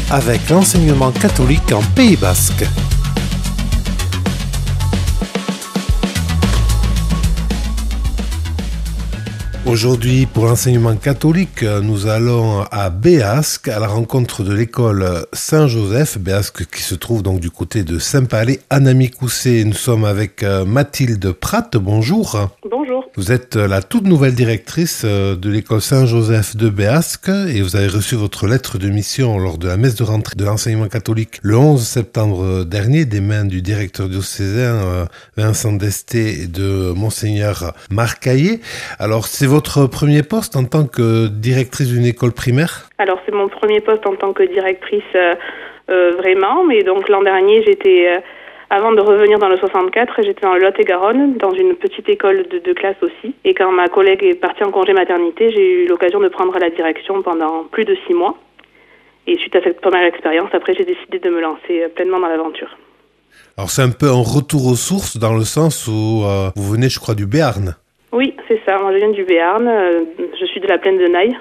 avec l'enseignement catholique en Pays Basque. Aujourd'hui, pour l'enseignement catholique, nous allons à Béasque, à la rencontre de l'école Saint-Joseph, Béasque qui se trouve donc du côté de Saint-Palais, Anami-Coussé. Nous sommes avec Mathilde Pratt, bonjour. Bonjour. Vous êtes la toute nouvelle directrice de l'école Saint-Joseph de Béasque et vous avez reçu votre lettre de mission lors de la messe de rentrée de l'enseignement catholique le 11 septembre dernier des mains du directeur diocésain Vincent Desté et de Monseigneur Marc Caillé. Alors, c'est votre premier poste en tant que directrice d'une école primaire ? Alors, c'est mon premier poste en tant que directrice vraiment, mais donc l'an dernier, j'étais... Avant de revenir dans le 64, j'étais dans le Lot-et-Garonne, dans une petite école de 2 classes aussi. Et quand ma collègue est partie en congé maternité, j'ai eu l'occasion de prendre la direction pendant plus de 6 mois. Et suite à cette première expérience, après, j'ai décidé de me lancer pleinement dans l'aventure. Alors, c'est un peu un retour aux sources dans le sens où vous venez, je crois, du Béarn. Oui, c'est ça. Moi, je viens du Béarn. Je suis de la plaine de Naï,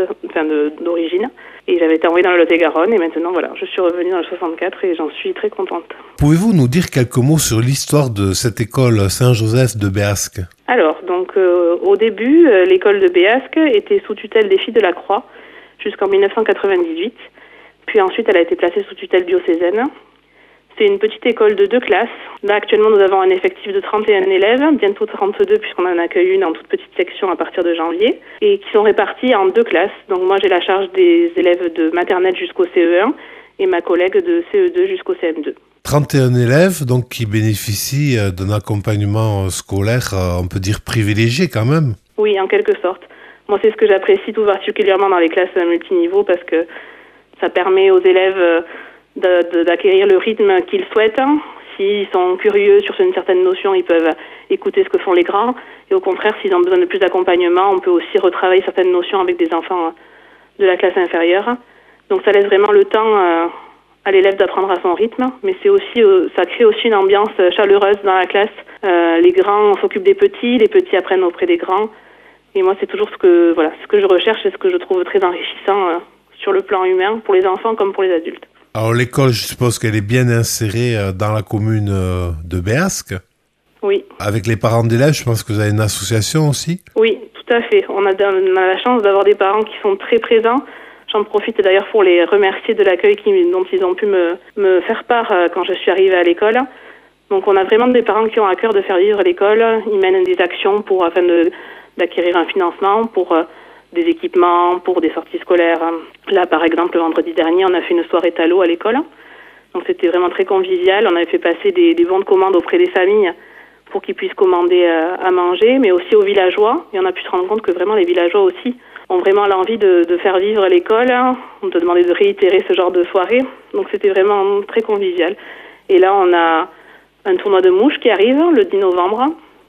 d'origine. Et j'avais été envoyée dans le Lot-et-Garonne. Et maintenant, voilà, je suis revenue dans le 64 et j'en suis très contente. Pouvez-vous nous dire quelques mots sur l'histoire de cette école Saint-Joseph de Béasque ? Alors, donc, au début, l'école de Béasque était sous tutelle des Filles de la Croix jusqu'en 1998. Puis ensuite, elle a été placée sous tutelle diocésaine. C'est une petite école de 2 classes. Là, actuellement, nous avons un effectif de 31 élèves, bientôt 32 puisqu'on en accueille une en toute petite section à partir de janvier, et qui sont répartis en 2 classes. Donc moi, j'ai la charge des élèves de maternelle jusqu'au CE1 et ma collègue de CE2 jusqu'au CM2. 31 élèves, donc, qui bénéficient d'un accompagnement scolaire, on peut dire privilégié quand même. Oui, en quelque sorte. Moi, c'est ce que j'apprécie tout particulièrement dans les classes multiniveaux parce que ça permet aux élèves d'acquérir le rythme qu'ils souhaitent. S'ils sont curieux sur une certaine notion, ils peuvent écouter ce que font les grands. Et au contraire, s'ils ont besoin de plus d'accompagnement, on peut aussi retravailler certaines notions avec des enfants de la classe inférieure. Donc ça laisse vraiment le temps à l'élève d'apprendre à son rythme. Mais c'est aussi, ça crée aussi une ambiance chaleureuse dans la classe. Les grands s'occupent des petits, les petits apprennent auprès des grands. Et moi, c'est toujours ce que je recherche et ce que je trouve très enrichissant sur le plan humain, pour les enfants comme pour les adultes. Alors l'école, je suppose qu'elle est bien insérée dans la commune de Béasque. Oui. Avec les parents d'élèves, je pense que vous avez une association aussi. Oui, tout à fait. On a la chance d'avoir des parents qui sont très présents. J'en profite d'ailleurs pour les remercier de l'accueil dont ils ont pu me faire part quand je suis arrivée à l'école. Donc on a vraiment des parents qui ont à cœur de faire vivre l'école. Ils mènent des actions afin d'acquérir un financement pour des équipements, pour des sorties scolaires. Là, par exemple, le vendredi dernier, on a fait une soirée talo à l'école. Donc, c'était vraiment très convivial. On avait fait passer des bons de commande auprès des familles pour qu'ils puissent commander à manger, mais aussi aux villageois. Et on a pu se rendre compte que vraiment, les villageois aussi ont vraiment l'envie de faire vivre l'école. On nous a demandé de réitérer ce genre de soirée. Donc, c'était vraiment très convivial. Et là, on a un tournoi de mouches qui arrive le 10 novembre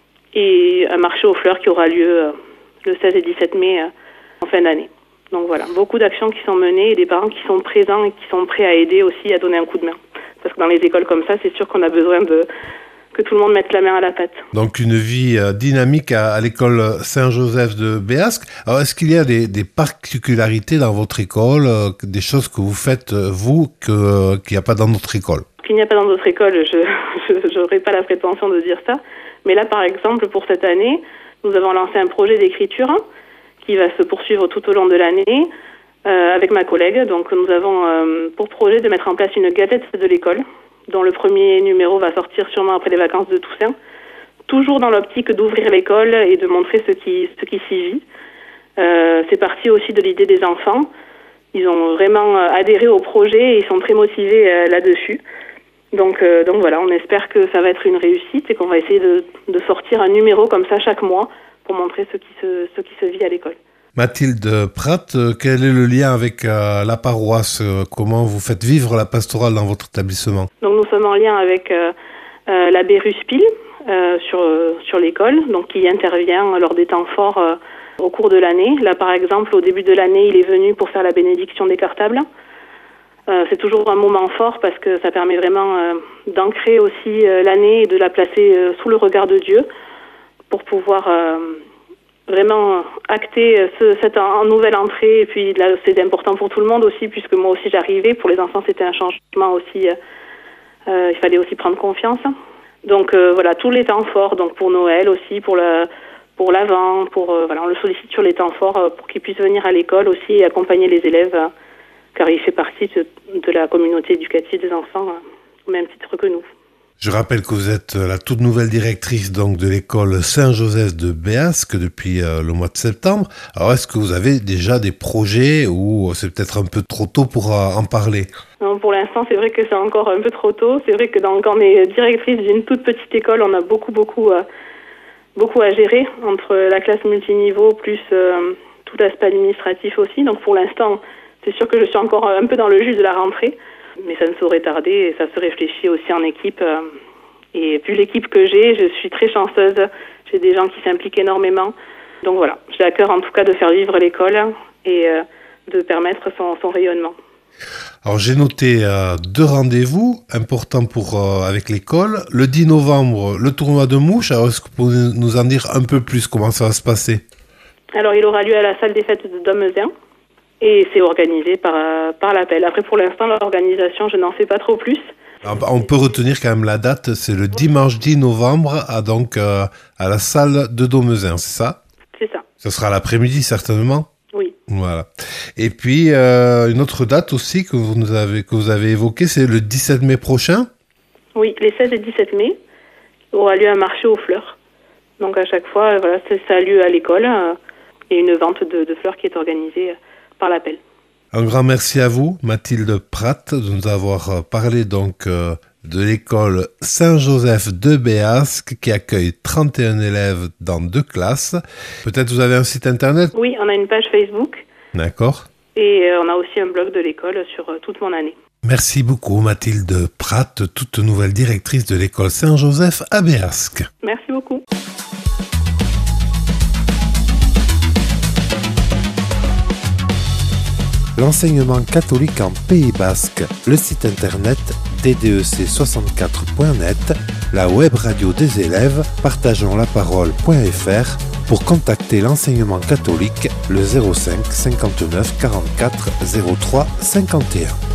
et un marché aux fleurs qui aura lieu le 16 et 17 mai en fin d'année. Donc voilà, beaucoup d'actions qui sont menées et des parents qui sont présents et qui sont prêts à aider aussi, à donner un coup de main. Parce que dans les écoles comme ça, c'est sûr qu'on a besoin que tout le monde mette la main à la pâte. Donc une vie dynamique à l'école Saint-Joseph de Béasque. Alors est-ce qu'il y a des particularités dans votre école, des choses que vous faites vous qu'il n'y a pas dans notre école ? Qu'il n'y a pas dans notre école, je n'aurais pas la prétention de dire ça. Mais là, par exemple, pour cette année, nous avons lancé un projet d'écriture qui va se poursuivre tout au long de l'année avec ma collègue. Donc nous avons pour projet de mettre en place une gazette de l'école, dont le premier numéro va sortir sûrement après les vacances de Toussaint, toujours dans l'optique d'ouvrir l'école et de montrer ce qui s'y vit. C'est parti aussi de l'idée des enfants. Ils ont vraiment adhéré au projet et ils sont très motivés là-dessus. Donc voilà, on espère que ça va être une réussite et qu'on va essayer de sortir un numéro comme ça chaque mois pour montrer ce qui se vit à l'école. Mathilde Pratt, quel est le lien avec la paroisse ? Comment vous faites vivre la pastorale dans votre établissement ? Donc nous sommes en lien avec l'abbé Ruspil sur l'école, donc qui intervient lors des temps forts au cours de l'année. Là par exemple, au début de l'année, il est venu pour faire la bénédiction des cartables. C'est toujours un moment fort parce que ça permet vraiment d'ancrer aussi l'année et de la placer sous le regard de Dieu pour pouvoir vraiment acter cette nouvelle entrée. Et puis là, c'est important pour tout le monde aussi, puisque moi aussi j'arrivais. Pour les enfants, c'était un changement aussi. Il fallait aussi prendre confiance. Donc voilà, tous les temps forts. Donc pour Noël aussi, pour l'Avent, on le sollicite sur les temps forts pour qu'il puisse venir à l'école aussi et accompagner les élèves, car il fait partie de la communauté éducative des enfants, au même titre que nous. Je rappelle que vous êtes la toute nouvelle directrice donc de l'école Saint-Joseph de Béasque depuis le mois de septembre. Alors est-ce que vous avez déjà des projets ou c'est peut-être un peu trop tôt pour en parler? Non, pour l'instant, c'est vrai que c'est encore un peu trop tôt. C'est vrai que quand on est directrice d'une toute petite école, on a beaucoup à gérer entre la classe multiniveau plus tout l'aspect administratif aussi. Donc pour l'instant, c'est sûr que je suis encore un peu dans le jus de la rentrée. Mais ça ne saurait tarder et ça se réfléchit aussi en équipe. Et vu l'équipe que j'ai, je suis très chanceuse. J'ai des gens qui s'impliquent énormément. Donc voilà, j'ai à cœur en tout cas de faire vivre l'école et de permettre son rayonnement. Alors j'ai noté 2 rendez-vous importants avec l'école. Le 10 novembre, le tournoi de mouches. Alors est-ce que vous pouvez nous en dire un peu plus comment ça va se passer? Alors il aura lieu à la salle des fêtes de Domezin. Et c'est organisé par l'appel. Après, pour l'instant, l'organisation, je n'en sais pas trop plus. On peut retenir quand même la date, c'est le dimanche 10 novembre à la salle de Domezin, c'est ça? C'est ça. Ce sera l'après-midi, certainement? Oui. Voilà. Et puis, une autre date aussi que vous avez évoquée, c'est le 17 mai prochain? Oui, les 16 et 17 mai, aura lieu un marché aux fleurs. Donc, à chaque fois, voilà, ça a lieu à l'école. Et une vente de fleurs qui est organisée par l'appel. Un grand merci à vous, Mathilde Pratt, de nous avoir parlé donc de l'école Saint-Joseph de Béasque qui accueille 31 élèves dans 2 classes. Peut-être vous avez un site internet? Oui, on a une page Facebook. D'accord. Et on a aussi un blog de l'école sur toute mon année. Merci beaucoup, Mathilde Pratt, toute nouvelle directrice de l'école Saint-Joseph à Béasque. Merci beaucoup. L'enseignement catholique en Pays Basque, le site internet ddec64.net, la web radio des élèves, partageonslaparole.fr. Pour contacter l'enseignement catholique, le 05 59 44 03 51.